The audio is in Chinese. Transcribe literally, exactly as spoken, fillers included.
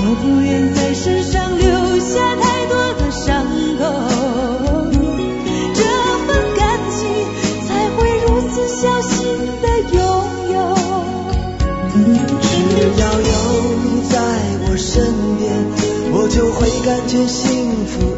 我不愿在身上留下太多的伤口，这份感情才会如此小心的拥有。 只要有你在我身边，我就会感觉幸福